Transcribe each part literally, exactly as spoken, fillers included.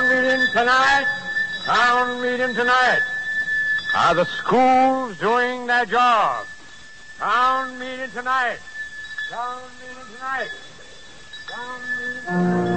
meeting tonight. Town meeting tonight. Are the schools doing their job? Town meeting tonight. Town meeting tonight. Town meeting tonight.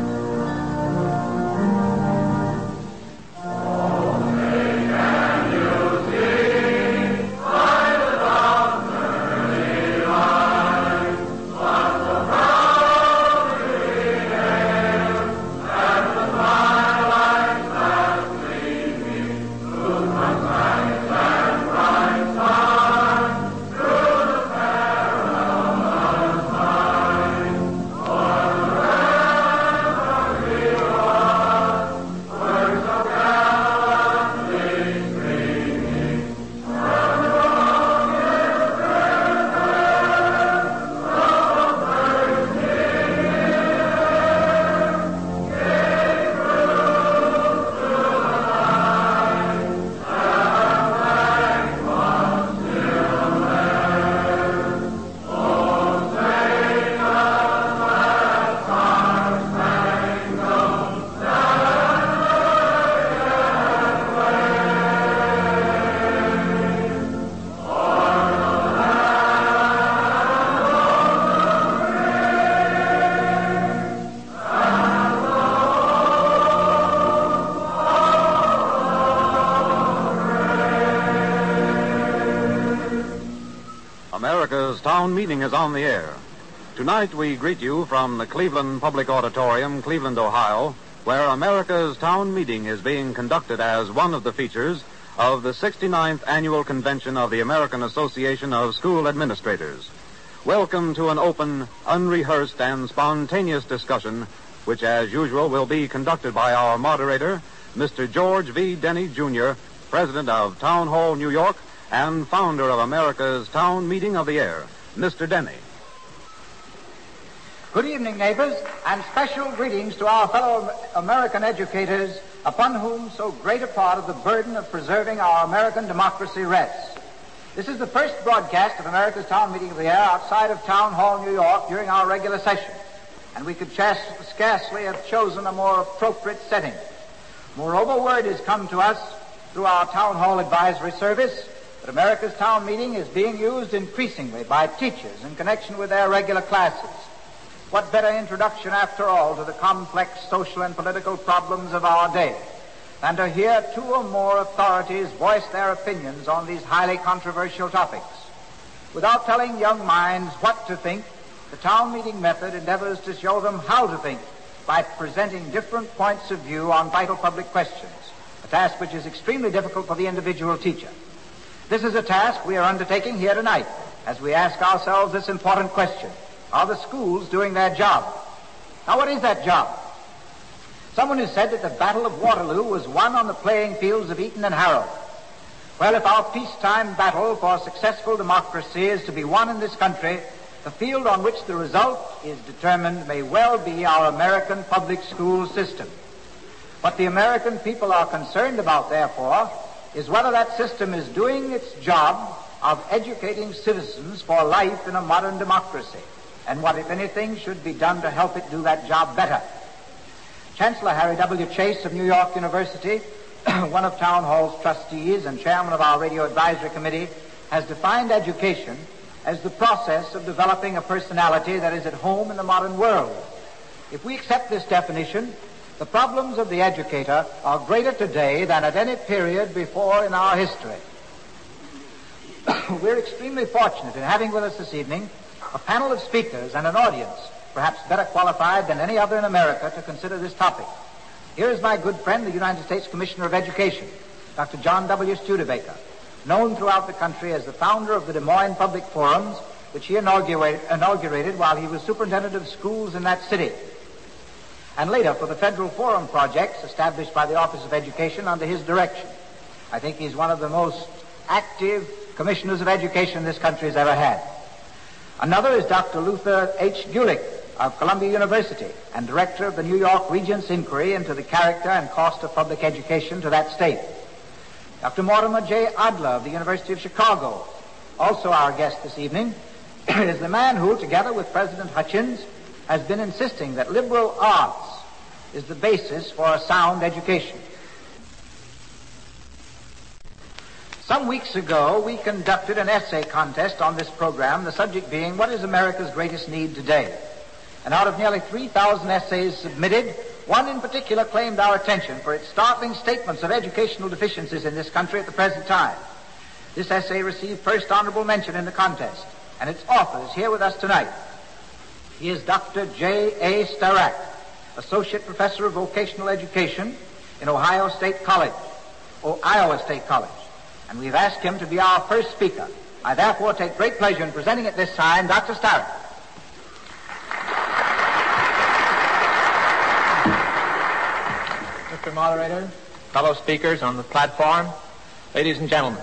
America's Town Meeting is on the air. Tonight we greet you from the Cleveland Public Auditorium, Cleveland, Ohio, where America's Town Meeting is being conducted as one of the features of the sixty-ninth Annual Convention of the American Association of School Administrators. Welcome to an open, unrehearsed, and spontaneous discussion, which as usual will be conducted by our moderator, Mister George V. Denny, Junior, President of Town Hall, New York, and founder of America's Town Meeting of the Air. Mister Denny. Good evening, neighbors, and special greetings to our fellow American educators, upon whom so great a part of the burden of preserving our American democracy rests. This is the first broadcast of America's Town Meeting of the Air outside of Town Hall, New York, during our regular session, and we could chas- scarcely have chosen a more appropriate setting. Moreover, word has come to us through our Town Hall Advisory Service that America's Town Meeting is being used increasingly by teachers in connection with their regular classes. What better introduction, after all, to the complex social and political problems of our day than to hear two or more authorities voice their opinions on these highly controversial topics. Without telling young minds what to think, the Town Meeting method endeavors to show them how to think by presenting different points of view on vital public questions, a task which is extremely difficult for the individual teacher. This is a task we are undertaking here tonight as we ask ourselves this important question: are the schools doing their job? Now, what is that job? Someone has said that the Battle of Waterloo was won on the playing fields of Eton and Harrow. Well, if our peacetime battle for successful democracy is to be won in this country, the field on which the result is determined may well be our American public school system. What the American people are concerned about, therefore, is whether that system is doing its job of educating citizens for life in a modern democracy, and what, if anything, should be done to help it do that job better. Chancellor Harry W. Chase of New York University, one of Town Hall's trustees and chairman of our Radio Advisory Committee, has defined education as the process of developing a personality that is at home in the modern world. If we accept this definition, the problems of the educator are greater today than at any period before in our history. We're extremely fortunate in having with us this evening a panel of speakers and an audience perhaps better qualified than any other in America to consider this topic. Here is my good friend, the United States Commissioner of Education, Doctor John W. Studebaker, known throughout the country as the founder of the Des Moines Public Forums, which he inaugurated, inaugurated while he was superintendent of schools in that city, and later for the Federal Forum projects established by the Office of Education under his direction. I think he's one of the most active commissioners of education this country has ever had. Another is Doctor Luther H. Gulick of Columbia University and director of the New York Regents' Inquiry into the character and cost of public education to that state. Doctor Mortimer J. Adler of the University of Chicago, also our guest this evening, is the man who, together with President Hutchins, has been insisting that liberal arts is the basis for a sound education. Some weeks ago, we conducted an essay contest on this program, the subject being, what is America's greatest need today? And out of nearly three thousand essays submitted, one in particular claimed our attention for its startling statements of educational deficiencies in this country at the present time. This essay received first honorable mention in the contest, and its author is here with us tonight. He is Doctor J A Starak, Associate Professor of Vocational Education in Ohio State College, or Iowa State College, and we've asked him to be our first speaker. I therefore take great pleasure in presenting at this time Doctor Starak. Mister Moderator, fellow speakers on the platform, ladies and gentlemen.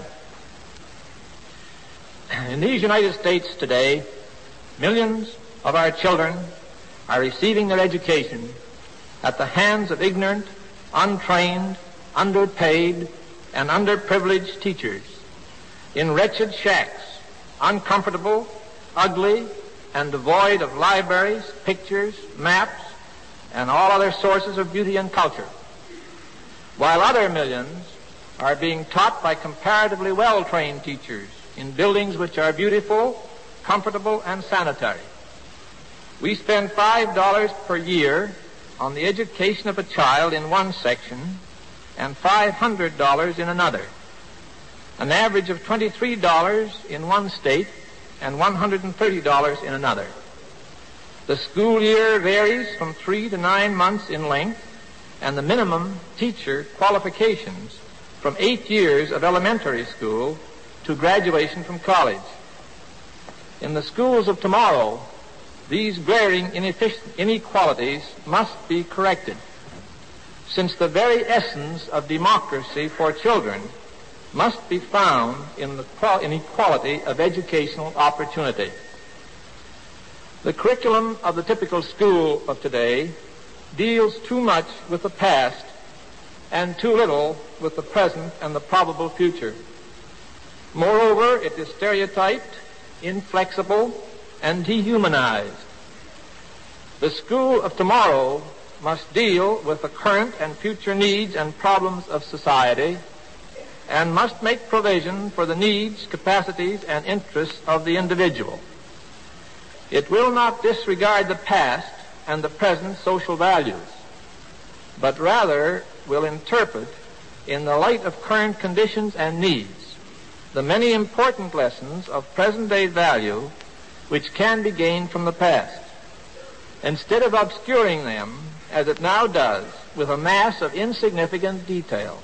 In these United States today, millions of our children are receiving their education at the hands of ignorant, untrained, underpaid, and underprivileged teachers in wretched shacks, uncomfortable, ugly, and devoid of libraries, pictures, maps, and all other sources of beauty and culture, while other millions are being taught by comparatively well-trained teachers in buildings which are beautiful, comfortable, and sanitary. We spend five dollars per year on the education of a child in one section and five hundred dollars in another, an average of twenty-three dollars in one state and one hundred thirty dollars in another. The school year varies from three to nine months in length, and the minimum teacher qualifications from eight years of elementary school to graduation from college. In the schools of tomorrow, these glaring inequalities must be corrected, since the very essence of democracy for children must be found in the inequality of educational opportunity. The curriculum of the typical school of today deals too much with the past and too little with the present and the probable future. Moreover, it is stereotyped, inflexible, and dehumanized. The school of tomorrow must deal with the current and future needs and problems of society and must make provision for the needs, capacities, and interests of the individual. It will not disregard the past and the present social values, but rather will interpret, in the light of current conditions and needs, the many important lessons of present-day value which can be gained from the past, instead of obscuring them, as it now does, with a mass of insignificant detail.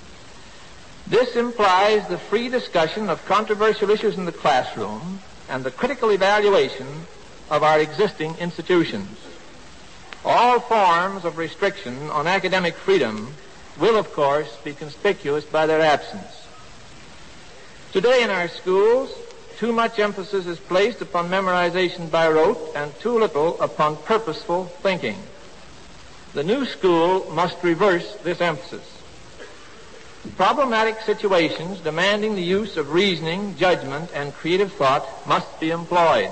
This implies the free discussion of controversial issues in the classroom and the critical evaluation of our existing institutions. All forms of restriction on academic freedom will, of course, be conspicuous by their absence. Today in our schools, too much emphasis is placed upon memorization by rote and too little upon purposeful thinking. The new school must reverse this emphasis. Problematic situations demanding the use of reasoning, judgment, and creative thought must be employed.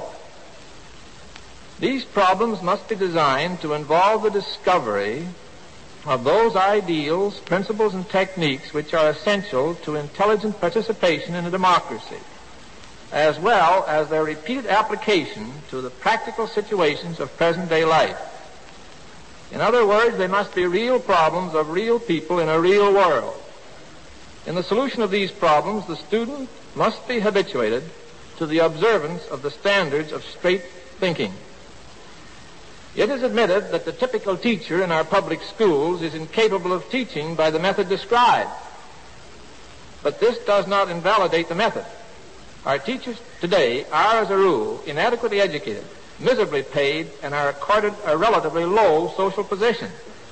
These problems must be designed to involve the discovery of those ideals, principles, and techniques which are essential to intelligent participation in a democracy, as well as their repeated application to the practical situations of present-day life. In other words, they must be real problems of real people in a real world. In the solution of these problems, the student must be habituated to the observance of the standards of straight thinking. It is admitted that the typical teacher in our public schools is incapable of teaching by the method described. But this does not invalidate the method. Our teachers today are, as a rule, inadequately educated, miserably paid, and are accorded a relatively low social position.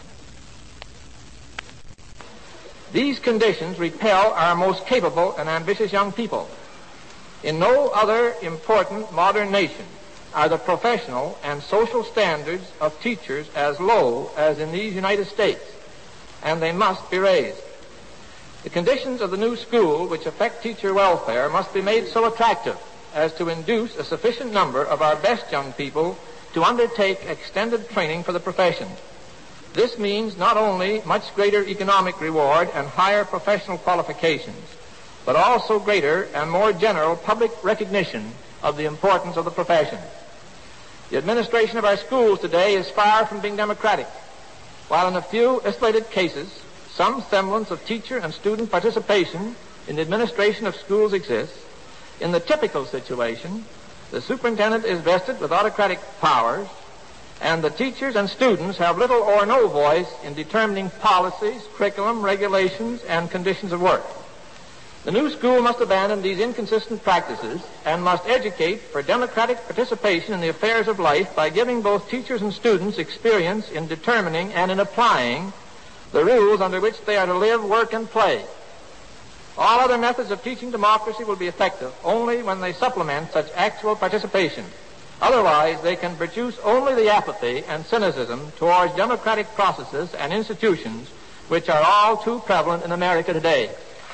These conditions repel our most capable and ambitious young people. In no other important modern nation are the professional and social standards of teachers as low as in these United States, and they must be raised. The conditions of the new school which affect teacher welfare must be made so attractive as to induce a sufficient number of our best young people to undertake extended training for the profession. This means not only much greater economic reward and higher professional qualifications, but also greater and more general public recognition of the importance of the profession. The administration of our schools today is far from being democratic. While in a few isolated cases, some semblance of teacher and student participation in the administration of schools exists, in the typical situation, the superintendent is vested with autocratic powers, and the teachers and students have little or no voice in determining policies, curriculum, regulations, and conditions of work. The new school must abandon these inconsistent practices and must educate for democratic participation in the affairs of life by giving both teachers and students experience in determining and in applying the rules under which they are to live, work, and play. All other methods of teaching democracy will be effective only when they supplement such actual participation. Otherwise, they can produce only the apathy and cynicism towards democratic processes and institutions which are all too prevalent in America today.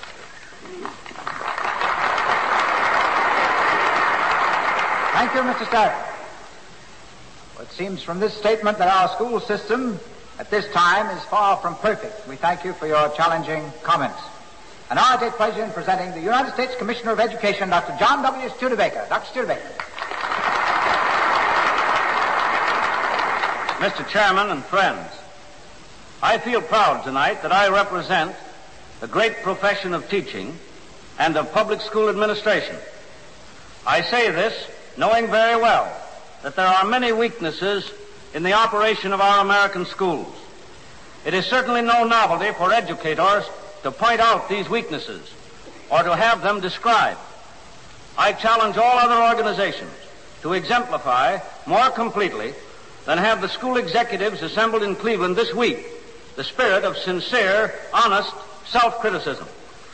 Thank you, Mister Starrett. Well, it seems from this statement that our school system at this time is far from perfect. We thank you for your challenging comments. And now I take pleasure in presenting the United States Commissioner of Education, Doctor John W. Studebaker. Doctor Studebaker. Mister Chairman and friends, I feel proud tonight that I represent the great profession of teaching and of public school administration. I say this knowing very well that there are many weaknesses in the operation of our American schools. It is certainly no novelty for educators to point out these weaknesses or to have them described. I challenge all other organizations to exemplify more completely than have the school executives assembled in Cleveland this week the spirit of sincere, honest self-criticism.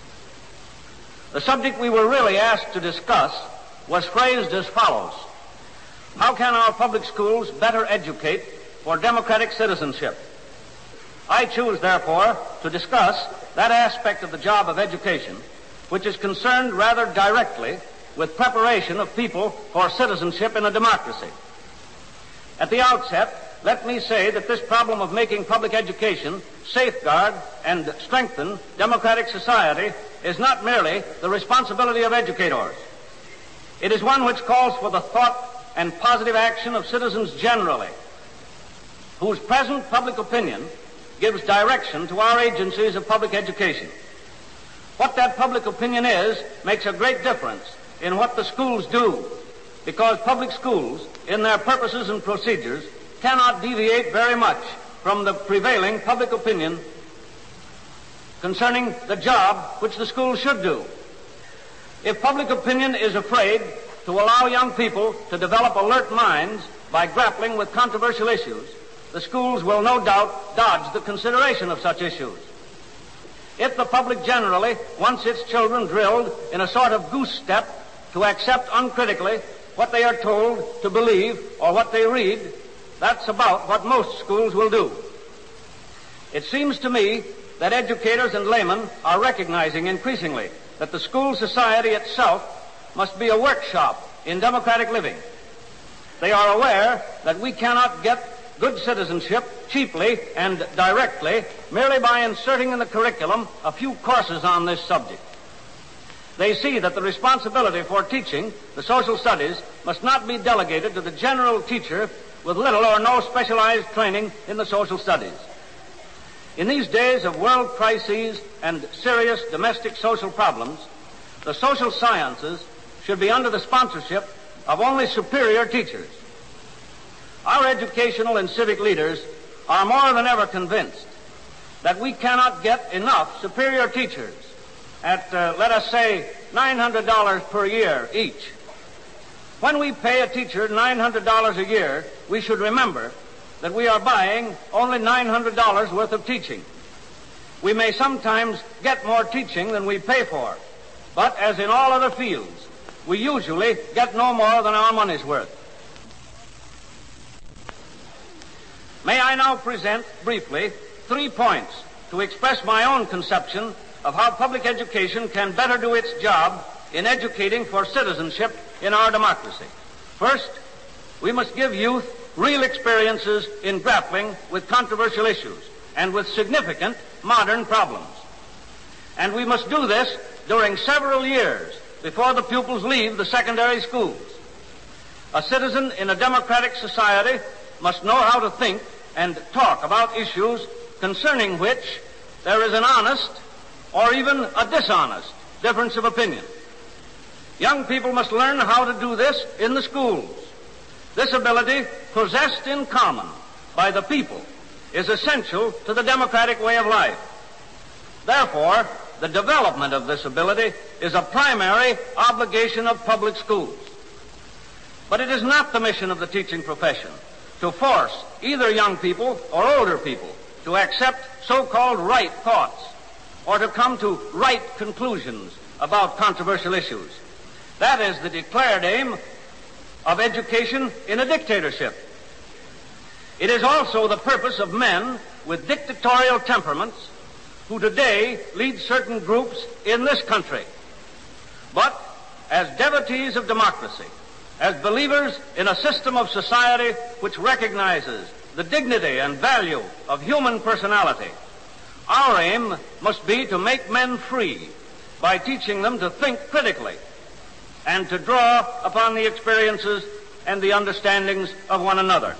The subject we were really asked to discuss was phrased as follows: how can our public schools better educate for democratic citizenship? I choose, therefore, to discuss that aspect of the job of education which is concerned rather directly with preparation of people for citizenship in a democracy. At the outset, let me say that this problem of making public education safeguard and strengthen democratic society is not merely the responsibility of educators. It is one which calls for the thought and positive action of citizens generally, whose present public opinion gives direction to our agencies of public education. What that public opinion is makes a great difference in what the schools do, because public schools, in their purposes and procedures, cannot deviate very much from the prevailing public opinion concerning the job which the schools should do. If public opinion is afraid to allow young people to develop alert minds by grappling with controversial issues, the schools will no doubt dodge the consideration of such issues. If the public generally wants its children drilled in a sort of goose step to accept uncritically what they are told to believe or what they read, that's about what most schools will do. It seems to me that educators and laymen are recognizing increasingly that the school society itself must be a workshop in democratic living. They are aware that we cannot get good citizenship cheaply and directly merely by inserting in the curriculum a few courses on this subject. They see that the responsibility for teaching the social studies must not be delegated to the general teacher with little or no specialized training in the social studies. In these days of world crises and serious domestic social problems, the social sciences should be under the sponsorship of only superior teachers. Our educational and civic leaders are more than ever convinced that we cannot get enough superior teachers at, uh, let us say, nine hundred dollars per year each. When we pay a teacher nine hundred dollars a year, we should remember that we are buying only nine hundred dollars worth of teaching. We may sometimes get more teaching than we pay for, but as in all other fields, we usually get no more than our money's worth. May I now present briefly three points to express my own conception of how public education can better do its job in educating for citizenship in our democracy. First, we must give youth real experiences in grappling with controversial issues and with significant modern problems. And we must do this during several years before the pupils leave the secondary schools. A citizen in a democratic society must know how to think and talk about issues concerning which there is an honest or even a dishonest difference of opinion. Young people must learn how to do this in the schools. This ability, possessed in common by the people, is essential to the democratic way of life. Therefore, the development of this ability is a primary obligation of public schools. But it is not the mission of the teaching profession to force either young people or older people to accept so-called right thoughts or to come to right conclusions about controversial issues. That is the declared aim of education in a dictatorship. It is also the purpose of men with dictatorial temperaments who today lead certain groups in this country. But as devotees of democracy, as believers in a system of society which recognizes the dignity and value of human personality, our aim must be to make men free by teaching them to think critically and to draw upon the experiences and the understandings of one another.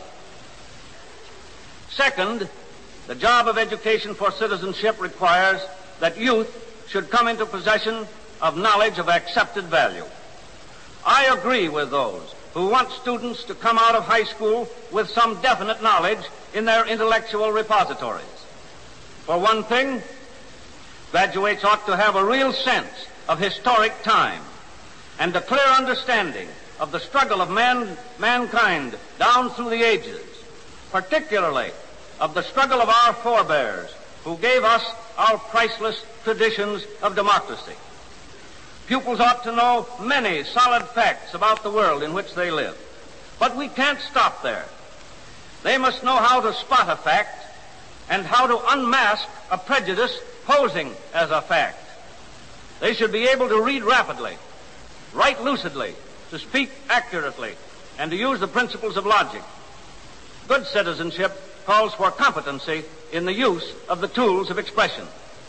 Second, the job of education for citizenship requires that youth should come into possession of knowledge of accepted value. I agree with those who want students to come out of high school with some definite knowledge in their intellectual repositories. For one thing, graduates ought to have a real sense of historic time and a clear understanding of the struggle of man, mankind down through the ages, particularly of the struggle of our forebears who gave us our priceless traditions of democracy. Pupils ought to know many solid facts about the world in which they live. But we can't stop there. They must know how to spot a fact and how to unmask a prejudice posing as a fact. They should be able to read rapidly, write lucidly, to speak accurately, and to use the principles of logic. Good citizenship calls for competency in the use of the tools of expression.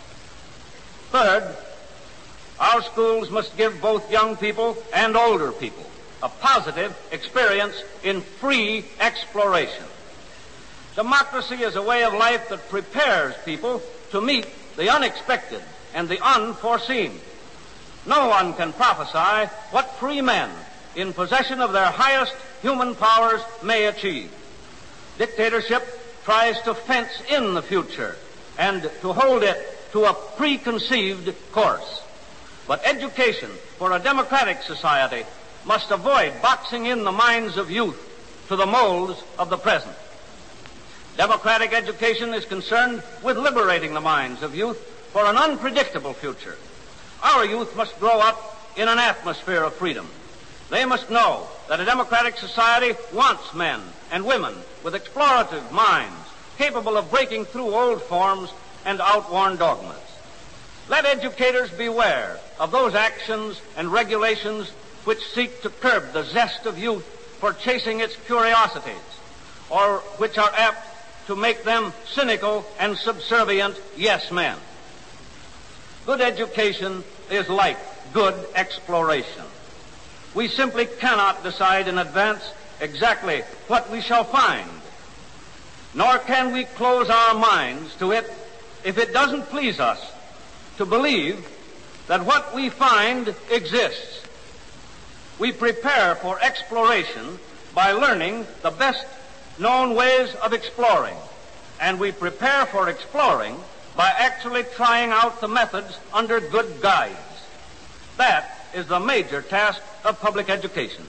Third, our schools must give both young people and older people a positive experience in free exploration. Democracy is a way of life that prepares people to meet the unexpected and the unforeseen. No one can prophesy what free men in possession of their highest human powers may achieve. Dictatorship tries to fence in the future and to hold it to a preconceived course. But education for a democratic society must avoid boxing in the minds of youth to the molds of the present. Democratic education is concerned with liberating the minds of youth for an unpredictable future. Our youth must grow up in an atmosphere of freedom. They must know that a democratic society wants men and women with explorative minds, capable of breaking through old forms and outworn dogmas. Let educators beware of those actions and regulations which seek to curb the zest of youth for chasing its curiosities, or which are apt to make them cynical and subservient yes men. Good education is like good exploration. We simply cannot decide in advance exactly what we shall find, nor can we close our minds to it if it doesn't please us to believe that what we find exists. We prepare for exploration by learning the best known ways of exploring, and we prepare for exploring by actually trying out the methods under good guides. That is the major task of public education.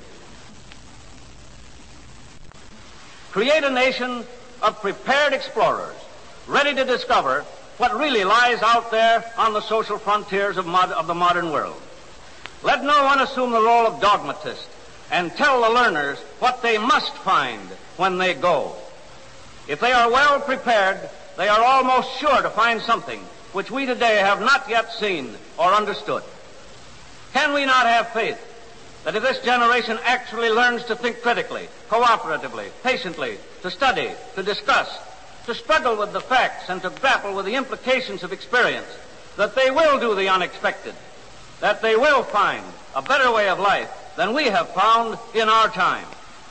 Create a nation of prepared explorers, ready to discover what really lies out there on the social frontiers of, mod- of the modern world. Let no one assume the role of dogmatist and tell the learners what they must find when they go. If they are well prepared, they are almost sure to find something which we today have not yet seen or understood. Can we not have faith that if this generation actually learns to think critically, cooperatively, patiently, to study, to discuss, to struggle with the facts, and to grapple with the implications of experience, that they will do the unexpected, that they will find a better way of life than we have found in our time.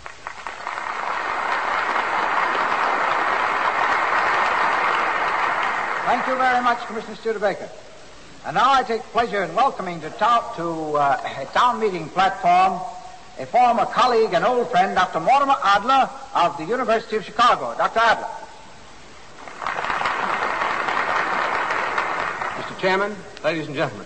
Thank you very much, Commissioner Studebaker. And now I take pleasure in welcoming to, town, to uh, a town meeting platform a former colleague and old friend, Doctor Mortimer Adler of the University of Chicago. Doctor Adler. Mister Chairman, ladies and gentlemen,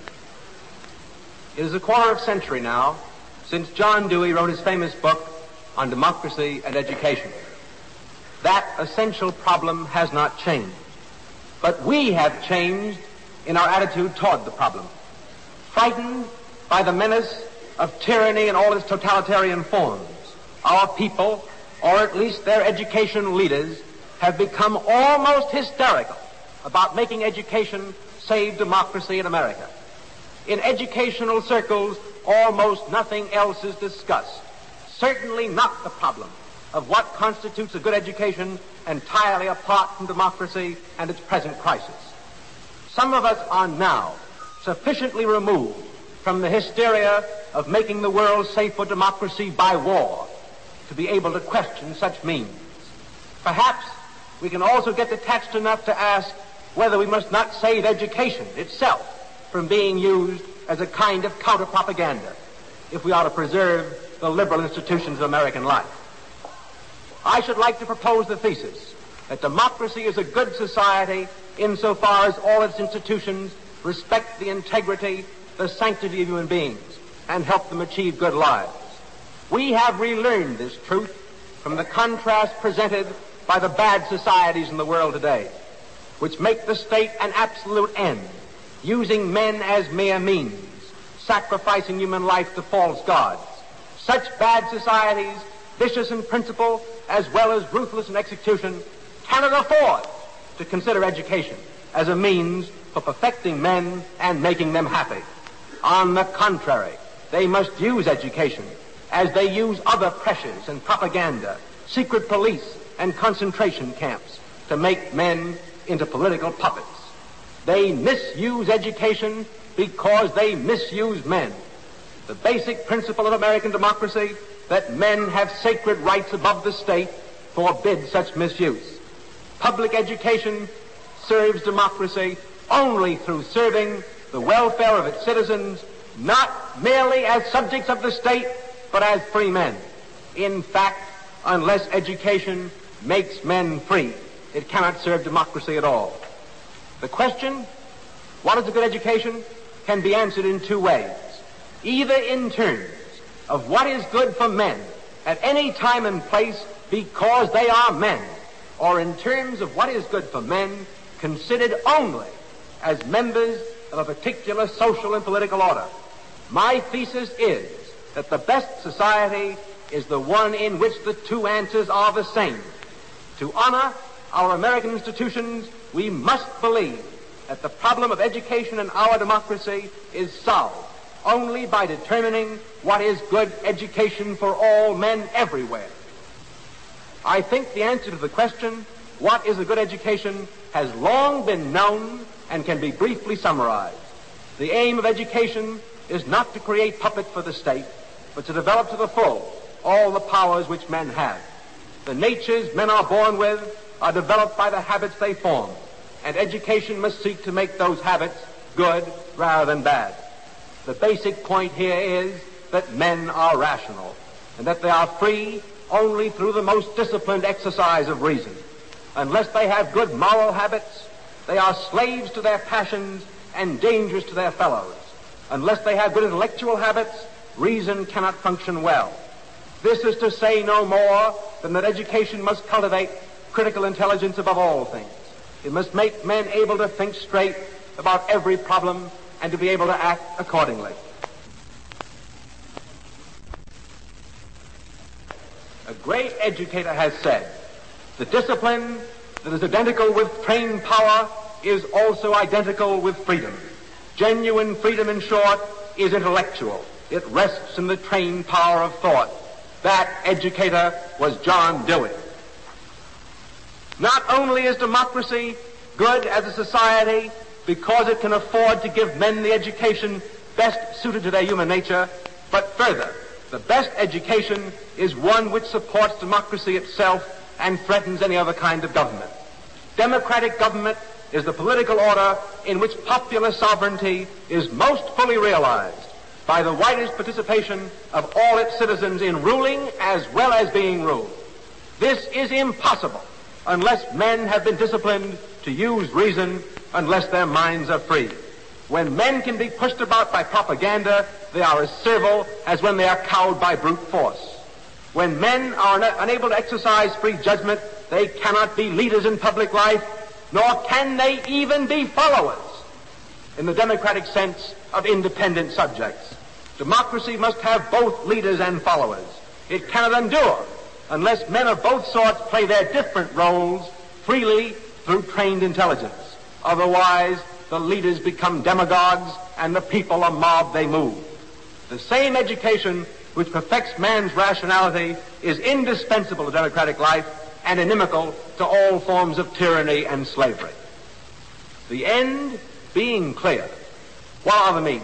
it is a quarter of a century now since John Dewey wrote his famous book on democracy and education. That essential problem has not changed, but we have changed in our attitude toward the problem. Frightened by the menace of tyranny in all its totalitarian forms, our people, or at least their education leaders, have become almost hysterical about making education save democracy in America. In educational circles, almost nothing else is discussed. Certainly not the problem of what constitutes a good education entirely apart from democracy and its present crisis. Some of us are now sufficiently removed from the hysteria of making the world safe for democracy by war to be able to question such means. Perhaps we can also get detached enough to ask whether we must not save education itself from being used as a kind of counter-propaganda if we are to preserve the liberal institutions of American life. I should like to propose the thesis that democracy is a good society insofar as all its institutions respect the integrity, the sanctity of human beings, and help them achieve good lives. We have relearned this truth from the contrast presented by the bad societies in the world today, which make the state an absolute end, using men as mere means, sacrificing human life to false gods. Such bad societies, vicious in principle as well as ruthless in execution, cannot afford to consider education as a means for perfecting men and making them happy. On the contrary, they must use education as they use other pressures and propaganda, secret police and concentration camps to make men into political puppets. They misuse education because they misuse men. The basic principle of American democracy, that men have sacred rights above the state, forbids such misuse. Public education serves democracy only through serving the welfare of its citizens, not merely as subjects of the state, but as free men. In fact, unless education makes men free, it cannot serve democracy at all. The question, what is a good education, can be answered in two ways. Either in terms of what is good for men at any time and place because they are men, or in terms of what is good for men considered only as members of a particular social and political order. My thesis is that the best society is the one in which the two answers are the same. To honor our American institutions, we must believe that the problem of education in our democracy is solved only by determining what is good education for all men everywhere. I think the answer to the question, what is a good education, has long been known and can be briefly summarized. The aim of education is not to create puppets for the state, but to develop to the full all the powers which men have. The natures men are born with are developed by the habits they form, and education must seek to make those habits good rather than bad. The basic point here is that men are rational, and that they are free only through the most disciplined exercise of reason. Unless they have good moral habits, they are slaves to their passions and dangerous to their fellows. Unless they have good intellectual habits, reason cannot function well. This is to say no more than that education must cultivate critical intelligence above all things. It must make men able to think straight about every problem and to be able to act accordingly. A great educator has said, the discipline that is identical with trained power is also identical with freedom. Genuine freedom, in short, is intellectual. it rests in the trained power of thought. That educator was John Dewey. Not only is democracy good as a society because it can afford to give men the education best suited to their human nature, but further, the best education is one which supports democracy itself and threatens any other kind of government. Democratic government is the political order in which popular sovereignty is most fully realized by the widest participation of all its citizens in ruling as well as being ruled. This is impossible unless men have been disciplined to use reason, unless their minds are free. When men can be pushed about by propaganda, they are as servile as when they are cowed by brute force. When men are una- unable to exercise free judgment, they cannot be leaders in public life, nor can they even be followers in the democratic sense of independent subjects. Democracy must have both leaders and followers. It cannot endure unless men of both sorts play their different roles freely through trained intelligence. Otherwise, the leaders become demagogues and the people a mob they move. The same education which perfects man's rationality is indispensable to democratic life and inimical to all forms of tyranny and slavery. The end being clear, what are the means?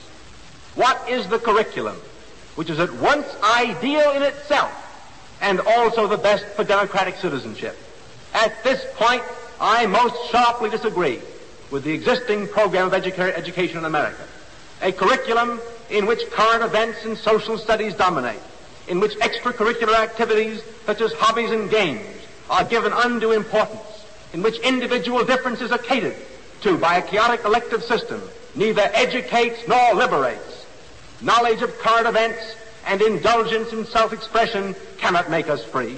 What is the curriculum which is at once ideal in itself and also the best for democratic citizenship? At this point, I most sharply disagree with the existing program of educa- education in America. A curriculum in which current events and social studies dominate, in which extracurricular activities such as hobbies and games are given undue importance, in which individual differences are catered to by a chaotic elective system, neither educates nor liberates. Knowledge of current events and indulgence in self-expression cannot make us free.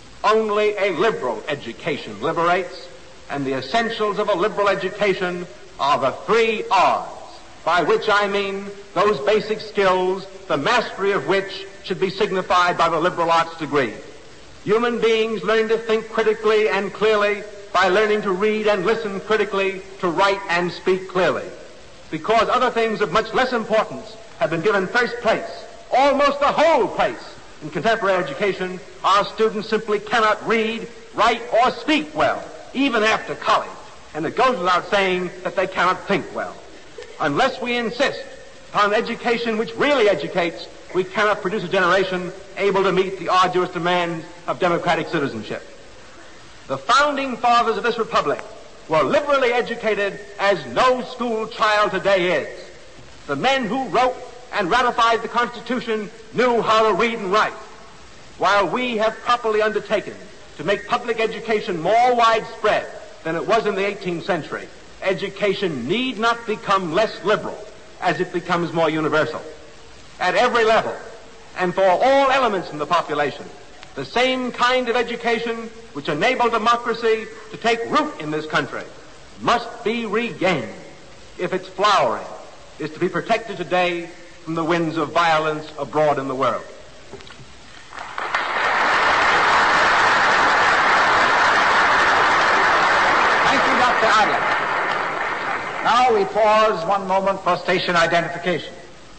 Only a liberal education liberates, and the essentials of a liberal education are the three R's, by which I mean those basic skills, the mastery of which should be signified by the liberal arts degree. Human beings learn to think critically and clearly by learning to read and listen critically, to write and speak clearly. Because other things of much less importance have been given first place, almost the whole place, in contemporary education, our students simply cannot read, write, or speak well, even after college. And it goes without saying that they cannot think well. Unless we insist upon an education which really educates, we cannot produce a generation able to meet the arduous demands of democratic citizenship. The founding fathers of this republic were liberally educated as no school child today is. The men who wrote and ratified the Constitution knew how to read and write. While we have properly undertaken to make public education more widespread than it was in the eighteenth century, education need not become less liberal as it becomes more universal. At every level, and for all elements in the population, the same kind of education which enabled democracy to take root in this country must be regained if its flowering is to be protected today from the winds of violence abroad in the world. Thank you, Doctor Adler. Now we pause one moment for station identification.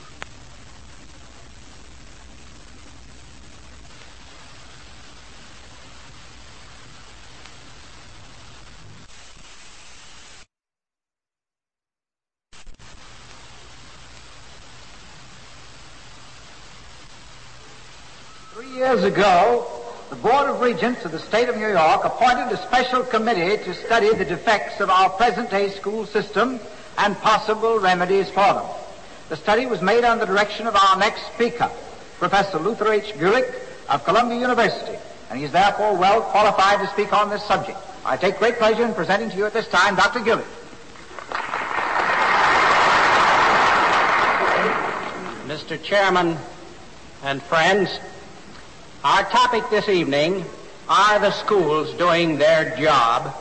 Three years ago, the Board of Regents of the State of New York appointed a special committee to study the defects of our present-day school system and possible remedies for them. The study was made under the direction of our next speaker, Professor Luther H. Gulick of Columbia University, and he is therefore well qualified to speak on this subject. I take great pleasure in presenting to you at this time Doctor Gulick. Mister Chairman and friends, our topic this evening, Are the Schools Doing Their Job?,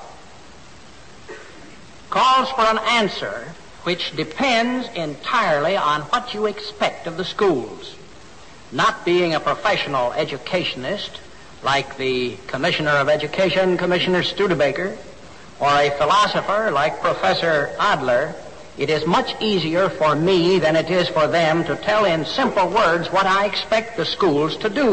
calls for an answer which depends entirely on what you expect of the schools. Not being a professional educationist like the Commissioner of Education, Commissioner Studebaker, or a philosopher like Professor Adler, it is much easier for me than it is for them to tell in simple words what I expect the schools to do.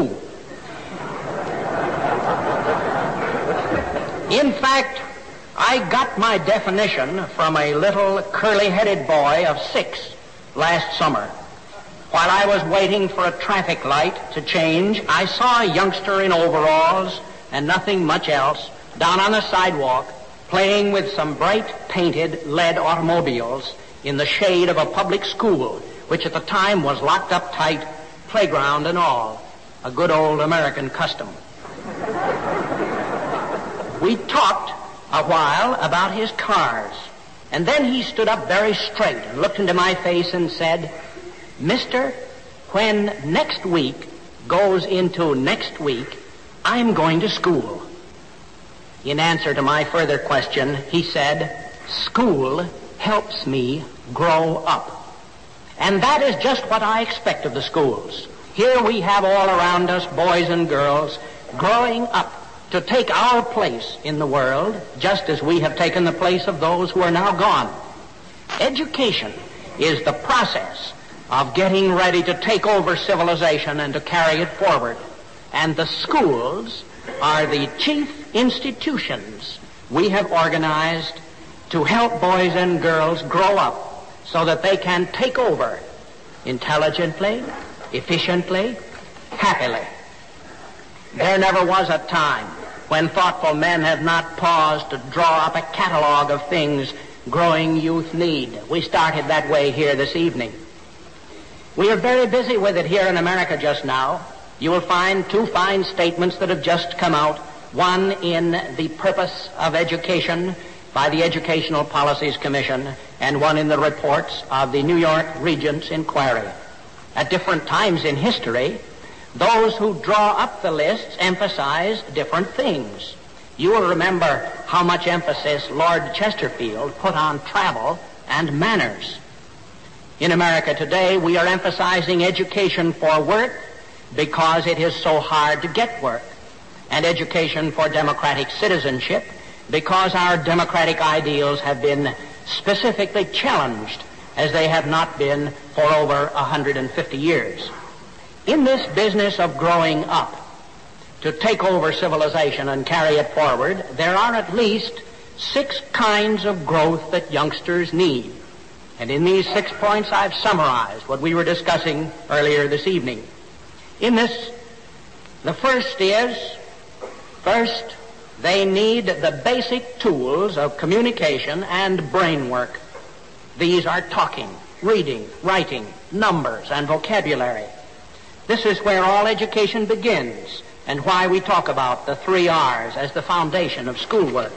In fact, I got my definition from a little curly-headed boy of six last summer. While I was waiting for a traffic light to change, I saw a youngster in overalls and nothing much else down on the sidewalk playing with some bright painted lead automobiles in the shade of a public school, which at the time was locked up tight, playground and all, a good old American custom. We talked a while about his cars, and then he stood up very straight and looked into my face and said, "Mister, when next week goes into next week, I'm going to school." In answer to my further question, he said, "School helps me grow up." And that is just what I expect of the schools. Here we have all around us boys and girls growing up to take our place in the world, just as we have taken the place of those who are now gone. Education is the process of getting ready to take over civilization and to carry it forward. And the schools are the chief institutions we have organized to help boys and girls grow up so that they can take over intelligently, efficiently, happily. There never was a time when thoughtful men have not paused to draw up a catalog of things growing youth need. We started that way here this evening. We are very busy with it here in America just now. You will find two fine statements that have just come out, one in the Purpose of Education by the Educational Policies Commission, and one in the reports of the New York Regents Inquiry. At different times in history, those who draw up the lists emphasize different things. You will remember how much emphasis Lord Chesterfield put on travel and manners. In America today, we are emphasizing education for work because it is so hard to get work, and education for democratic citizenship because our democratic ideals have been specifically challenged as they have not been for over one hundred fifty years. In this business of growing up to take over civilization and carry it forward, there are at least six kinds of growth that youngsters need. And in these six points, I've summarized what we were discussing earlier this evening. In this, the first is, first, they need the basic tools of communication and brain work. These are talking, reading, writing, numbers, and vocabulary. This is where all education begins, and why we talk about the three R's as the foundation of schoolwork.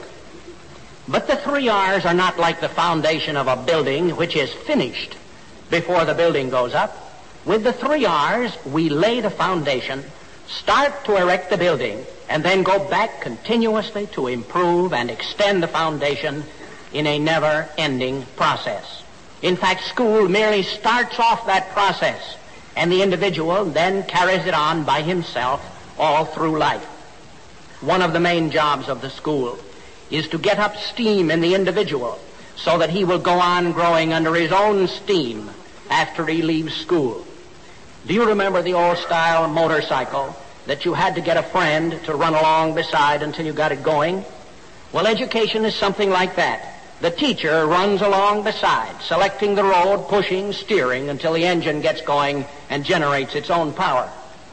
But the three R's are not like the foundation of a building which is finished before the building goes up. With the three R's, we lay the foundation, start to erect the building, and then go back continuously to improve and extend the foundation in a never-ending process. In fact, school merely starts off that process, and the individual then carries it on by himself all through life. One of the main jobs of the school is to get up steam in the individual so that he will go on growing under his own steam after he leaves school. Do you remember the old-style motorcycle that you had to get a friend to run along beside until you got it going? Well, education is something like that. The teacher runs along beside, selecting the road, pushing, steering until the engine gets going and generates its own power.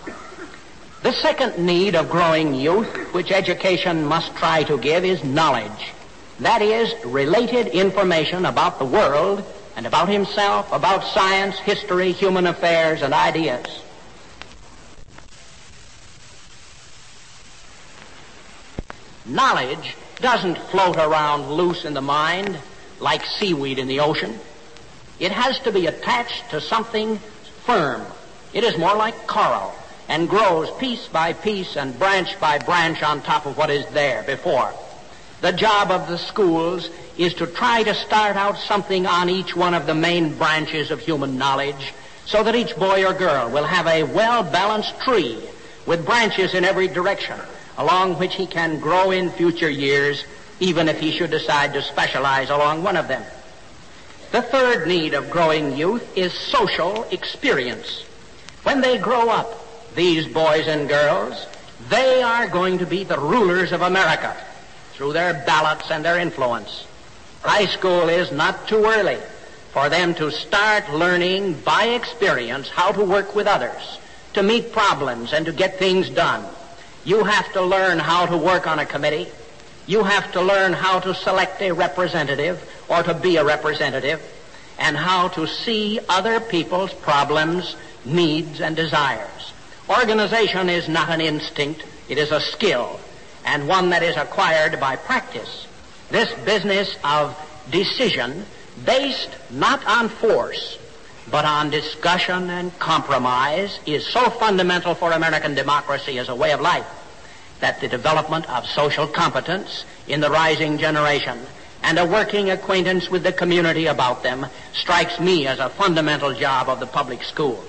The second need of growing youth, which education must try to give, is knowledge. That is, related information about the world and about himself, about science, history, human affairs, and ideas. Knowledge doesn't float around loose in the mind like seaweed in the ocean. It has to be attached to something firm. It is more like coral and grows piece by piece and branch by branch on top of what is there before. The job of the schools is to try to start out something on each one of the main branches of human knowledge so that each boy or girl will have a well-balanced tree with branches in every direction along which he can grow in future years, even if he should decide to specialize along one of them. The third need of growing youth is social experience. When they grow up, these boys and girls, they are going to be the rulers of America through their ballots and their influence. High school is not too early for them to start learning by experience how to work with others, to meet problems and to get things done. You have to learn how to work on a committee. You have to learn how to select a representative or to be a representative, and how to see other people's problems, needs, and desires. Organization is not an instinct, it is a skill, and one that is acquired by practice. This business of decision, based not on force, but on discussion and compromise, is so fundamental for American democracy as a way of life that the development of social competence in the rising generation and a working acquaintance with the community about them strikes me as a fundamental job of the public school.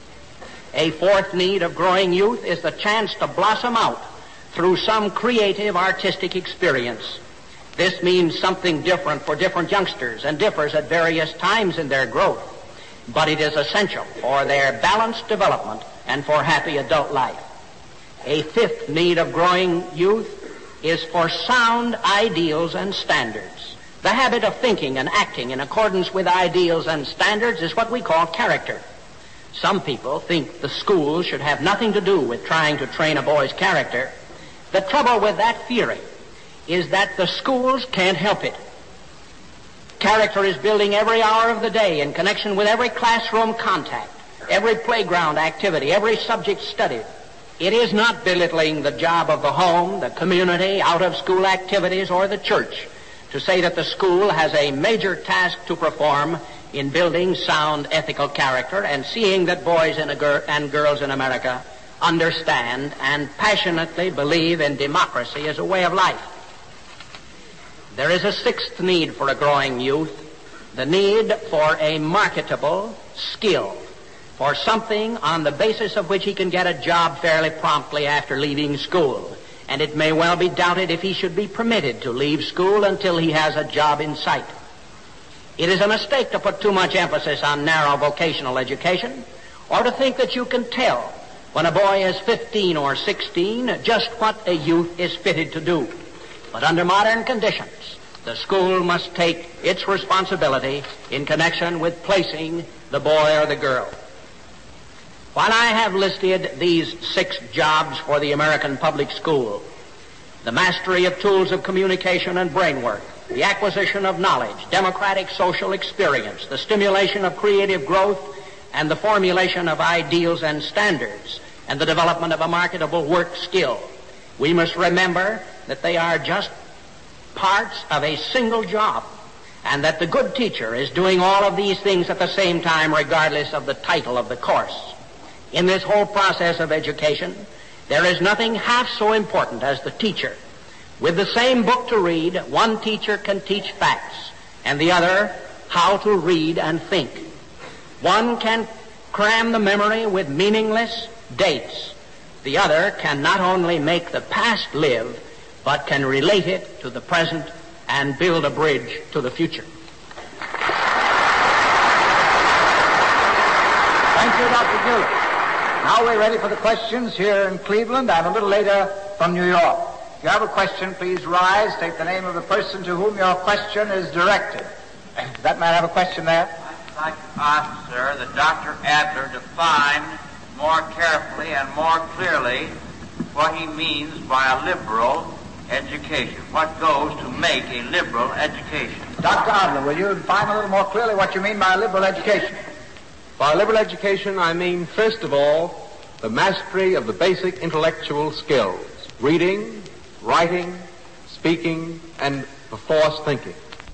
A fourth need of growing youth is the chance to blossom out through some creative artistic experience. This means something different for different youngsters and differs at various times in their growth, but it is essential for their balanced development and for happy adult life. A fifth need of growing youth is for sound ideals and standards. The habit of thinking and acting in accordance with ideals and standards is what we call character. Some people think the school should have nothing to do with trying to train a boy's character. The trouble with that theory is that the schools can't help it. Character is building every hour of the day in connection with every classroom contact, every playground activity, every subject studied. It is not belittling the job of the home, the community, out-of-school activities, or the church to say that the school has a major task to perform in building sound ethical character and seeing that boys and, gir- and girls in America understand and passionately believe in democracy as a way of life. There is a sixth need for a growing youth, the need for a marketable skill, for something on the basis of which he can get a job fairly promptly after leaving school. And it may well be doubted if he should be permitted to leave school until he has a job in sight. It is a mistake to put too much emphasis on narrow vocational education, or to think that you can tell when a boy is fifteen or sixteen just what a youth is fitted to do. But under modern conditions, the school must take its responsibility in connection with placing the boy or the girl. While I have listed these six jobs for the American public school, the mastery of tools of communication and brain work, the acquisition of knowledge, democratic social experience, the stimulation of creative growth, and the formulation of ideals and standards, and the development of a marketable work skill, we must remember that they are just parts of a single job, and that the good teacher is doing all of these things at the same time regardless of the title of the course. In this whole process of education, there is nothing half so important as the teacher. With the same book to read, one teacher can teach facts, and the other how to read and think. One can cram the memory with meaningless dates. The other can not only make the past live, but can relate it to the present and build a bridge to the future. Thank you, Doctor Gulick. Now we're ready for the questions here in Cleveland and a little later from New York. If you have a question, please rise, state the name of the person to whom your question is directed. Does that man have a question there? I'd like to ask, sir, that Doctor Adler define more carefully and more clearly what he means by a liberal education. What goes to make a liberal education? Doctor Adler, will you define a little more clearly what you mean by a liberal education? By liberal education, I mean, first of all, the mastery of the basic intellectual skills, reading, writing, speaking, and the force thinking.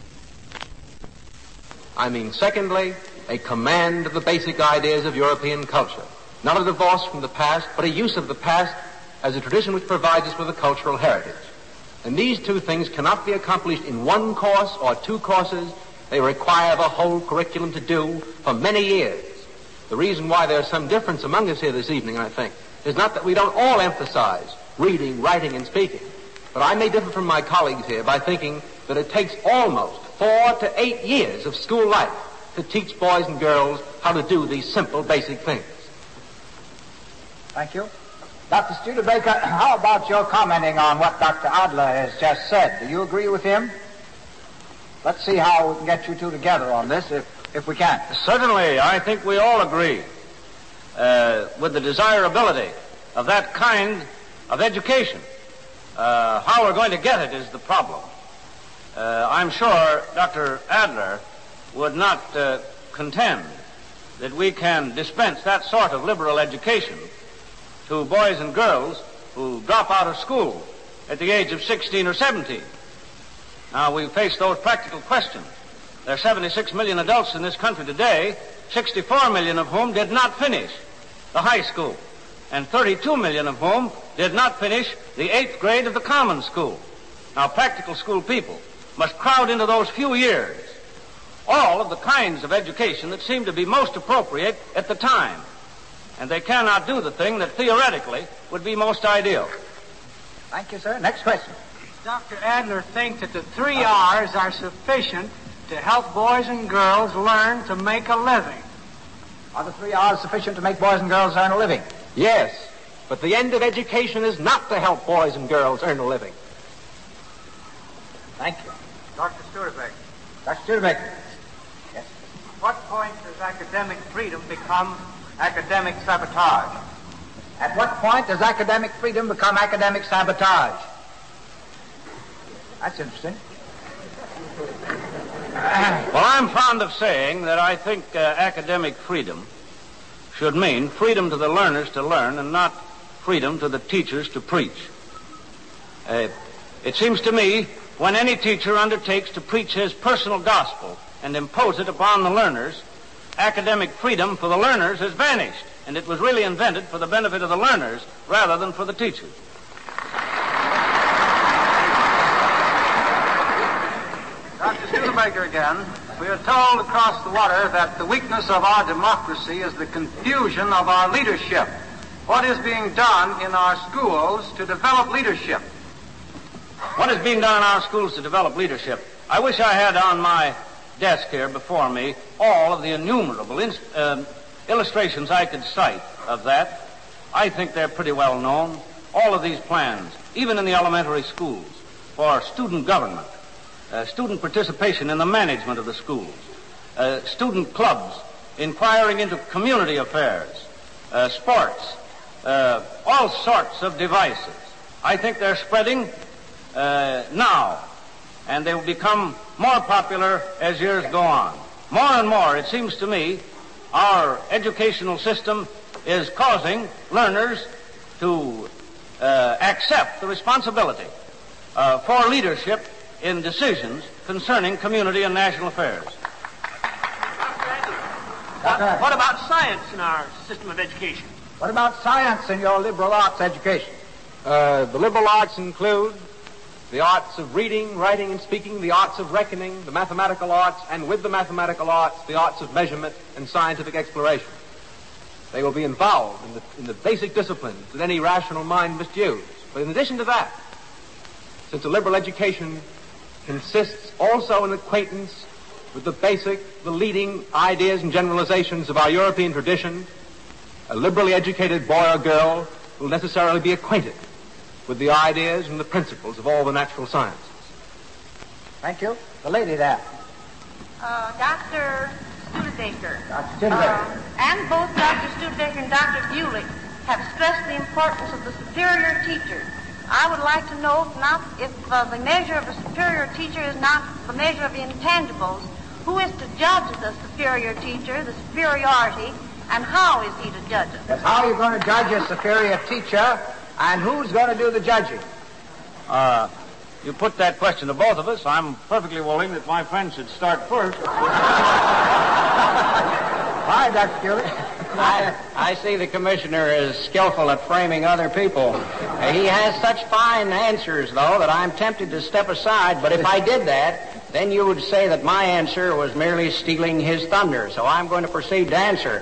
I mean, secondly, a command of the basic ideas of European culture, not a divorce from the past, but a use of the past as a tradition which provides us with a cultural heritage. And these two things cannot be accomplished in one course or two courses. They require the whole curriculum to do for many years. The reason why there's some difference among us here this evening, I think, is not that we don't all emphasize reading, writing, and speaking, but I may differ from my colleagues here by thinking that it takes almost four to eight years of school life to teach boys and girls how to do these simple, basic things. Thank you. Doctor Studebaker, how about your commenting on what Doctor Adler has just said? Do you agree with him? Let's see how we can get you two together on this, if, if we can. Certainly, I think we all agree uh, with the desirability of that kind of education. Uh, how we're going to get it is the problem. Uh, I'm sure Doctor Adler would not uh, contend that we can dispense that sort of liberal education to boys and girls who drop out of school at the age of sixteen or seventeen. Now, we face those practical questions. There are seventy-six million adults in this country today, sixty-four million of whom did not finish the high school, and thirty-two million of whom did not finish the eighth grade of the common school. Now, practical school people must crowd into those few years all of the kinds of education that seem to be most appropriate at the time. And they cannot do the thing that theoretically would be most ideal. Thank you, sir. Next question. Doctor Adler thinks that the three R's are sufficient to help boys and girls learn to make a living. Are the three R's sufficient to make boys and girls earn a living? Yes, but the end of education is not to help boys and girls earn a living. Thank you. Doctor Studebaker. Doctor Studebaker. Yes. At what point does academic freedom become academic sabotage? At what point does academic freedom become academic sabotage? That's interesting. Well, I'm fond of saying that I think uh, academic freedom should mean freedom to the learners to learn and not freedom to the teachers to preach. Uh, it seems to me when any teacher undertakes to preach his personal gospel and impose it upon the learners, academic freedom for the learners has vanished, and it was really invented for the benefit of the learners rather than for the teachers. Doctor Studebaker again. We are told across the water that the weakness of our democracy is the confusion of our leadership. What is being done in our schools to develop leadership? What is being done in our schools to develop leadership? I wish I had on my desk here before me all of the innumerable in, uh, illustrations I could cite of that. I think they're pretty well known. All of these plans, even in the elementary schools, for student government, uh, student participation in the management of the schools, uh, student clubs inquiring into community affairs, uh, sports, uh, all sorts of devices. I think they're spreading uh, now, and they will become more popular as years go on. More and more, it seems to me, our educational system is causing learners to uh, accept the responsibility uh, for leadership in decisions concerning community and national affairs. What, what about science in our system of education? What about science in your liberal arts education? Uh, the liberal arts include the arts of reading, writing, and speaking, the arts of reckoning, the mathematical arts, and with the mathematical arts, the arts of measurement and scientific exploration. They will be involved in the, in the basic disciplines that any rational mind must use. But in addition to that, since a liberal education consists also in acquaintance with the basic, the leading ideas and generalizations of our European tradition, a liberally educated boy or girl will necessarily be acquainted with the ideas and the principles of all the natural sciences. Thank you. The lady there. Uh, Doctor Studebaker. Doctor Studebaker. Uh, and both Doctor Studebaker and Doctor Bulick have stressed the importance of the superior teacher. I would like to know if not if uh, the measure of a superior teacher is not the measure of intangibles, who is to judge the superior teacher, the superiority, and how is he to judge it? Yes, how are you going to judge a superior teacher, and who's going to do the judging? Uh, you put that question to both of us. I'm perfectly willing that my friend should start first. Hi, Doctor Bulick. I, I see the commissioner is skillful at framing other people. Uh, he has such fine answers, though, that I'm tempted to step aside. But if I did that, then you would say that my answer was merely stealing his thunder. So I'm going to proceed to answer.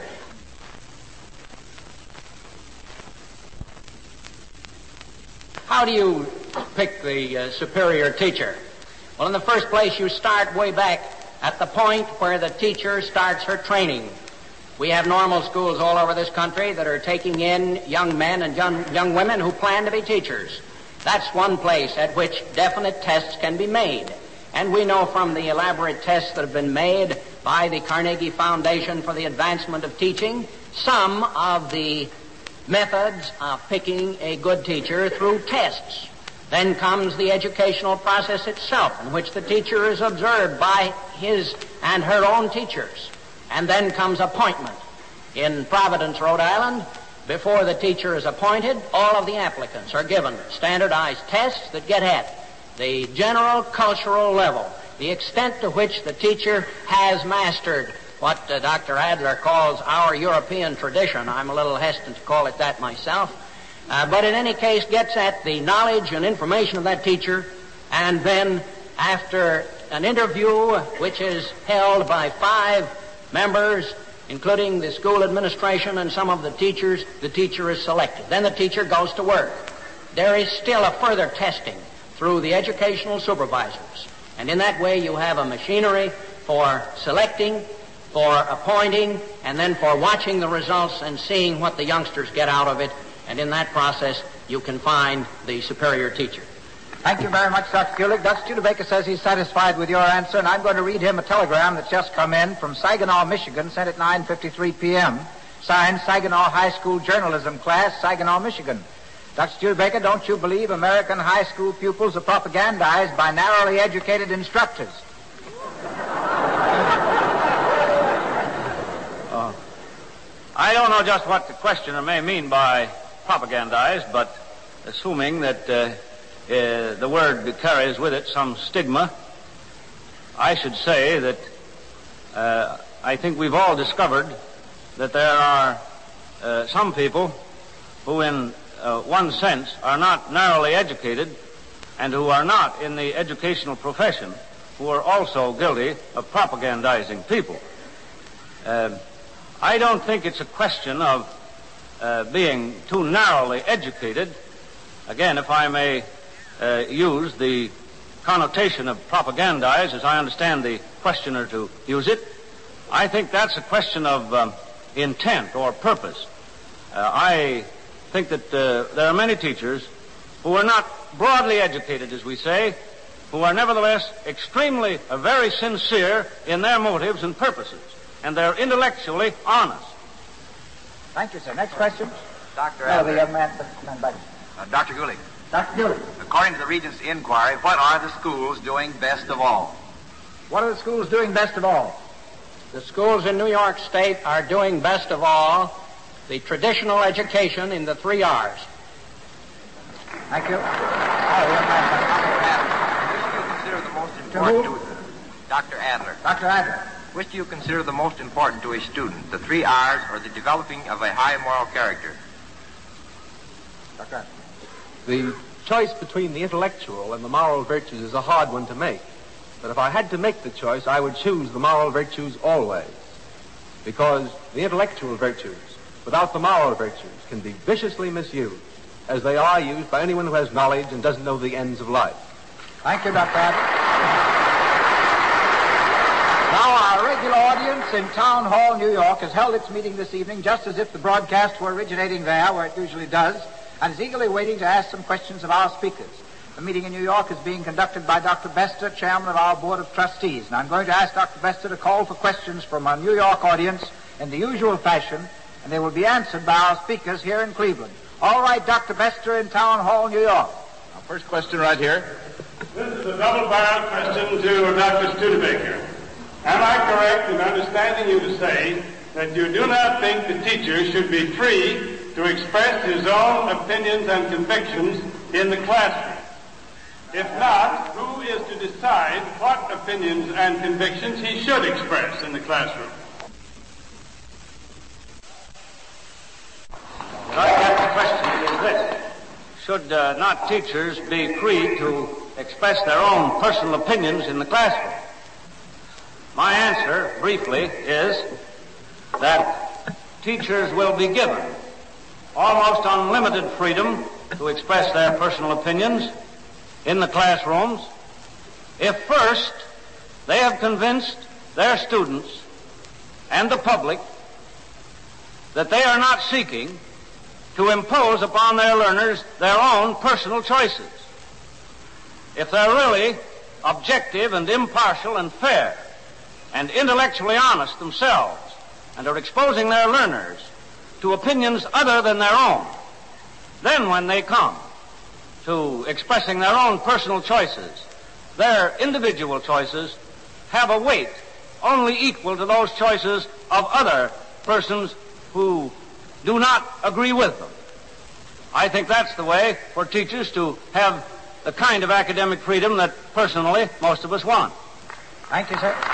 How do you pick the uh, superior teacher? Well, in the first place, you start way back at the point where the teacher starts her training. We have normal schools all over this country that are taking in young men and young, young women who plan to be teachers. That's one place at which definite tests can be made. And we know from the elaborate tests that have been made by the Carnegie Foundation for the Advancement of Teaching, some of the methods of picking a good teacher through tests. Then comes the educational process itself, in which the teacher is observed by his and her own teachers. And then comes appointment. In Providence, Rhode Island, before the teacher is appointed, all of the applicants are given standardized tests that get at the general cultural level, the extent to which the teacher has mastered what uh, Doctor Adler calls our European tradition. I'm a little hesitant to call it that myself. Uh, but in any case, gets at the knowledge and information of that teacher, and then after an interview which is held by five members, including the school administration and some of the teachers, the teacher is selected. Then the teacher goes to work. There is still a further testing through the educational supervisors. And in that way you have a machinery for selecting, for appointing, and then for watching the results and seeing what the youngsters get out of it. And in that process you can find the superior teacher. Thank you very much, Doctor Gulick. Doctor Studebaker says he's satisfied with your answer, and I'm going to read him a telegram that's just come in from Saginaw, Michigan, sent at nine fifty-three p.m., signed Saginaw High School Journalism Class, Saginaw, Michigan. Doctor Studebaker, don't you believe American high school pupils are propagandized by narrowly educated instructors? uh, I don't know just what the questioner may mean by propagandized, but assuming that uh, Uh, the word carries with it some stigma, I should say that uh, I think we've all discovered that there are uh, some people who in uh, one sense are not narrowly educated and who are not in the educational profession who are also guilty of propagandizing people. Uh, I don't think it's a question of uh, being too narrowly educated. Again, if I may Uh, use the connotation of propagandize, as I understand the questioner to use it, I think that's a question of um, intent or purpose. Uh, I think that uh, there are many teachers who are not broadly educated, as we say, who are nevertheless extremely, uh, very sincere in their motives and purposes, and they're intellectually honest. Thank you, sir. Next question. Doctor No, Adler. the young man, man back. Uh, Doctor Gulick. Doctor Gulick. According to the Regent's inquiry, what are the schools doing best of all? What are the schools doing best of all? The schools in New York State are doing best of all the traditional education in the three R's. Thank you. Oh, the young man back. Which do you consider the most important to Doctor Adler? Doctor Adler. Which do you consider the most important to a student, the three R's or the developing of a high moral character? Doctor Adler. The choice between the intellectual and the moral virtues is a hard one to make. But if I had to make the choice, I would choose the moral virtues always. Because the intellectual virtues, without the moral virtues, can be viciously misused, as they are used by anyone who has knowledge and doesn't know the ends of life. Thank you, Doctor Adler. Now, our regular audience in Town Hall, New York, has held its meeting this evening just as if the broadcast were originating there, where it usually does, and is eagerly waiting to ask some questions of our speakers. The meeting in New York is being conducted by Doctor Bester, chairman of our Board of Trustees, and I'm going to ask Doctor Bester to call for questions from our New York audience in the usual fashion, and they will be answered by our speakers here in Cleveland. All right, Doctor Bester in Town Hall, New York. Our first question right here. This is a double-barreled question to Doctor Studebaker. Am I correct in understanding you to say that you do not think the teacher should be free to express his own opinions and convictions in the classroom? If not, who is to decide what opinions and convictions he should express in the classroom? I guess the question is this. Should uh, not teachers be free to express their own personal opinions in the classroom? My answer, briefly, is that teachers will be given almost unlimited freedom to express their personal opinions in the classrooms if first they have convinced their students and the public that they are not seeking to impose upon their learners their own personal choices. If they're really objective and impartial and fair and intellectually honest themselves and are exposing their learners to opinions other than their own, then when they come to expressing their own personal choices, their individual choices have a weight only equal to those choices of other persons who do not agree with them. I think that's the way for teachers to have the kind of academic freedom that, personally, most of us want. Thank you, sir.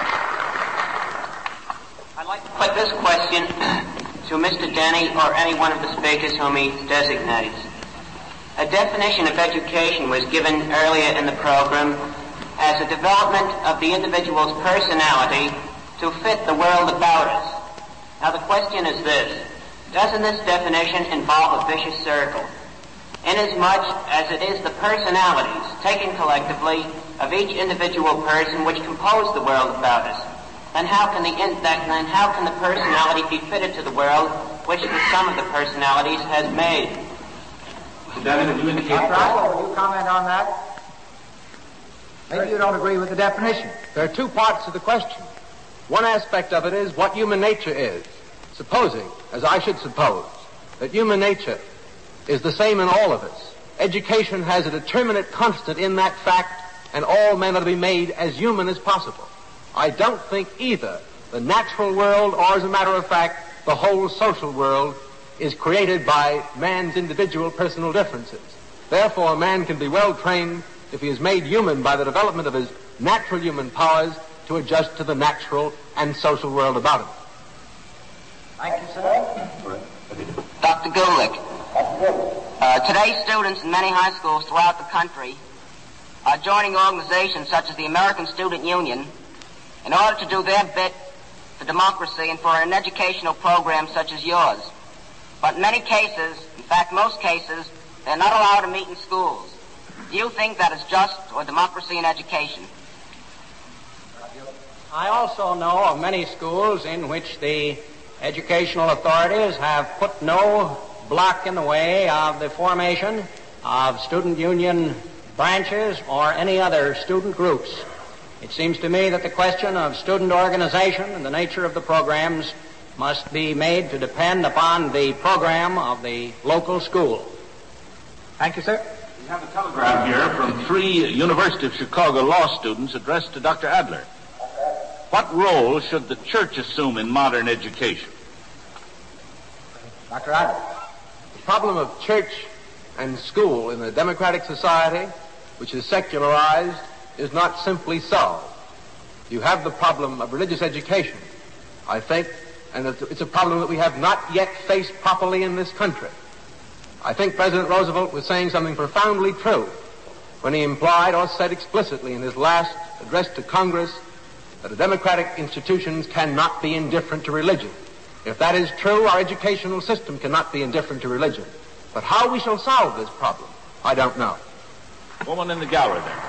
I'd like to put this question to Mister Denny or any one of the speakers whom he designates. A definition of education was given earlier in the program as a development of the individual's personality to fit the world about us. Now the question is this: doesn't this definition involve a vicious circle? Inasmuch as it is the personalities, taken collectively, of each individual person which compose the world about us, then how can the in, that, then how can the personality be fitted to the world which the sum of the personalities has made? Mister Denny, would you indicate? Doctor Adler, will you comment on that? Maybe you don't agree with the definition. There are two parts to the question. One aspect of it is what human nature is. Supposing, as I should suppose, that human nature is the same in all of us, education has a determinate constant in that fact, and all men are to be made as human as possible. I don't think either the natural world, or as a matter of fact, the whole social world, is created by man's individual personal differences. Therefore, a man can be well trained if he is made human by the development of his natural human powers to adjust to the natural and social world about him. Thank you, sir. Doctor Gulick, uh, today's students in many high schools throughout the country are joining organizations such as the American Student Union in order to do their bit for democracy and for an educational program such as yours. But in many cases, in fact most cases, they're not allowed to meet in schools. Do you think that is just, or democracy in education? I also know of many schools in which the educational authorities have put no block in the way of the formation of student union branches or any other student groups. It seems to me that the question of student organization and the nature of the programs must be made to depend upon the program of the local school. Thank you, sir. We have a telegram here from three University of Chicago law students addressed to Doctor Adler. What role should the church assume in modern education? Doctor Adler. The problem of church and school in a democratic society, which is secularized, is not simply solved. You have the problem of religious education, I think, and it's a problem that we have not yet faced properly in this country. I think President Roosevelt was saying something profoundly true when he implied or said explicitly in his last address to Congress that the democratic institutions cannot be indifferent to religion. If that is true, our educational system cannot be indifferent to religion. But how we shall solve this problem, I don't know. Woman in the gallery there.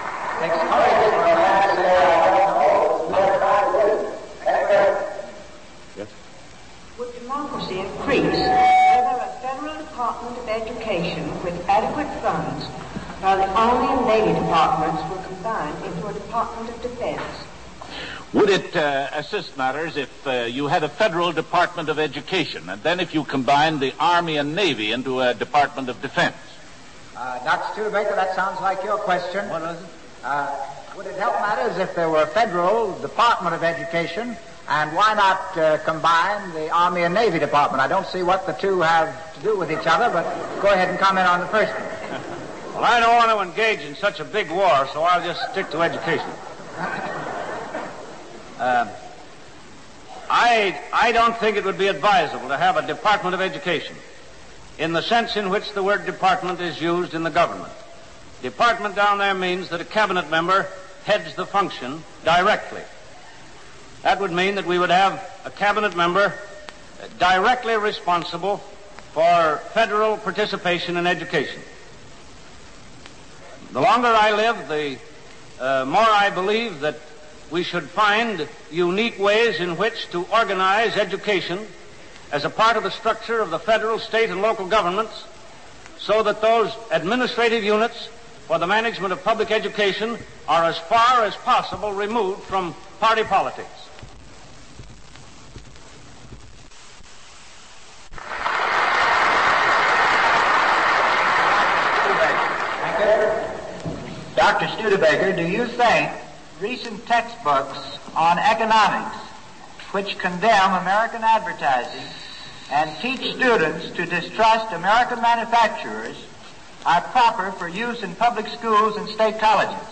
Yes? Would democracy increase whether a federal Department of Education with adequate funds, while the Army and Navy departments were combined into a Department of Defense? Would it uh, assist matters if uh, you had a federal Department of Education, and then if you combined the Army and Navy into a Department of Defense? Uh, Doctor Studebaker, that sounds like your question. What is it? Uh, would it help matters if there were a federal Department of Education, and why not uh, combine the Army and Navy Department? I don't see what the two have to do with each other, but go ahead and comment on the first one. Well, I don't want to engage in such a big war, so I'll just stick to education. Uh, I, I don't think it would be advisable to have a Department of Education in the sense in which the word department is used in the government. Department down there means that a cabinet member heads the function directly. That would mean that we would have a cabinet member directly responsible for federal participation in education. The longer I live, the Uh, more, I believe that we should find unique ways in which to organize education as a part of the structure of the federal, state, and local governments, so that those administrative units for the management of public education are as far as possible removed from party politics. Doctor Studebaker, do you think recent textbooks on economics, which condemn American advertising and teach students to distrust American manufacturers, are proper for use in public schools and state colleges?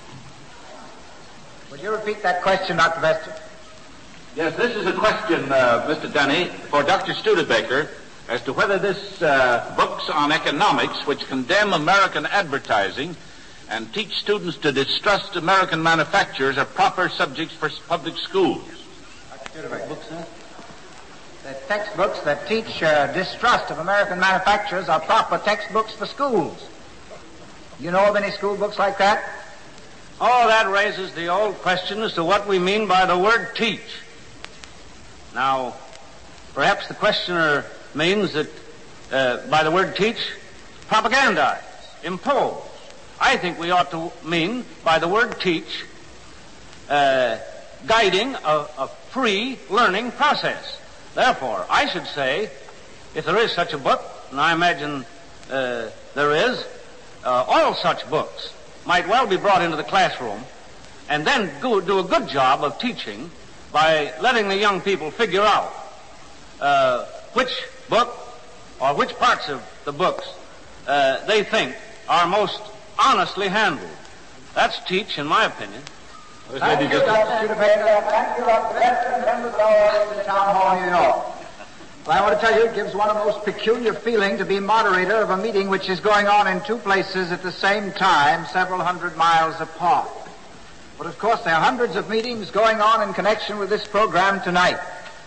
Would you repeat that question, Doctor Vester? Yes, this is a question, uh, Mister Denny, for Doctor Studebaker, as to whether this uh, books on economics, which condemn American advertising and teach students to distrust American manufacturers, are proper subjects for public schools. Doctor Studebaker. Books, huh? The textbooks that teach uh, distrust of American manufacturers are proper textbooks for schools. You know of any school books like that? Oh, that raises the old question as to what we mean by the word teach. Now, perhaps the questioner means that uh, by the word teach, propagandize, impose. I think we ought to mean by the word teach uh, guiding a, a free learning process. Therefore, I should say, if there is such a book, and I imagine uh, there is, uh, all such books might well be brought into the classroom and then go, do a good job of teaching by letting the young people figure out uh, which book or which parts of the books uh, they think are most honestly handled. That's teach, in my opinion. Thank you, Doctor Studebaker. Thank you, Doctor Vester, members of our audience in Town Hall, New York. Well, I want to tell you, it gives one a most peculiar feeling to be moderator of a meeting which is going on in two places at the same time, several hundred miles apart. But of course, there are hundreds of meetings going on in connection with this program tonight.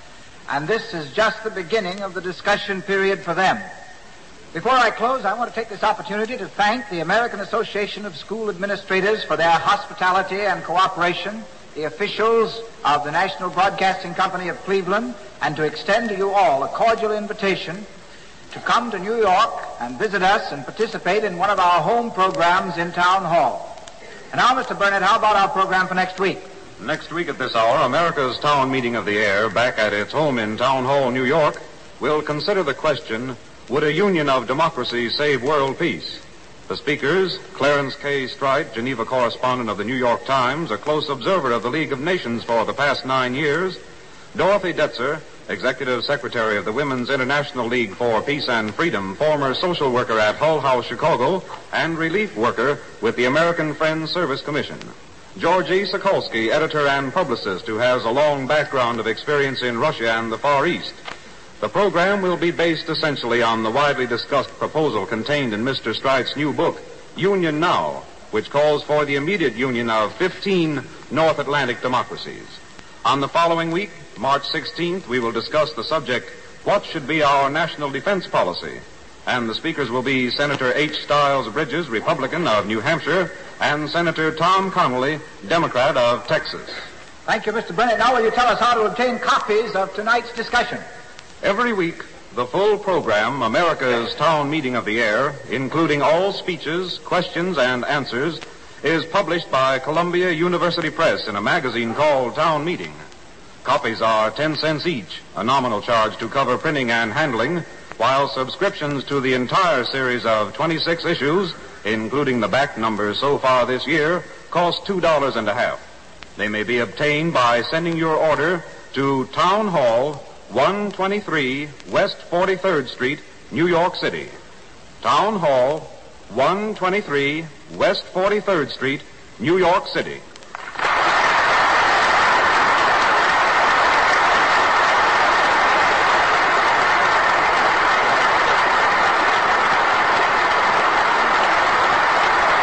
And this is just the beginning of the discussion period for them. Before I close, I want to take this opportunity to thank the American Association of School Administrators for their hospitality and cooperation, the officials of the National Broadcasting Company of Cleveland, and to extend to you all a cordial invitation to come to New York and visit us and participate in one of our home programs in Town Hall. And now, Mister Burnett, how about our program for next week? Next week at this hour, America's Town Meeting of the Air, back at its home in Town Hall, New York, will consider the question, would a union of democracy save world peace? The speakers, Clarence K. Strite, Geneva correspondent of the New York Times, a close observer of the League of Nations for the past nine years, Dorothy Detzer, Executive Secretary of the Women's International League for Peace and Freedom, former social worker at Hull House, Chicago, and relief worker with the American Friends Service Commission. George E. Sokolsky, editor and publicist who has a long background of experience in Russia and the Far East. The program will be based essentially on the widely discussed proposal contained in Mister Strite's new book, Union Now, which calls for the immediate union of fifteen North Atlantic democracies. On the following week, March sixteenth, we will discuss the subject, what should be our national defense policy? And the speakers will be Senator H. Stiles Bridges, Republican of New Hampshire, and Senator Tom Connolly, Democrat of Texas. Thank you, Mister Burnett. Now will you tell us how to obtain copies of tonight's discussion? Every week, the full program, America's Town Meeting of the Air, including all speeches, questions, and answers, is published by Columbia University Press in a magazine called Town Meeting. Copies are ten cents each, a nominal charge to cover printing and handling, while subscriptions to the entire series of twenty-six issues, including the back numbers so far this year, cost two dollars and a half. They may be obtained by sending your order to Town Hall, one twenty-three West forty-third Street, New York City. Town Hall, one twenty-three West forty-third Street, New York City.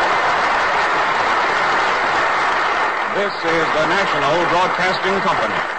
This is the National Broadcasting Company.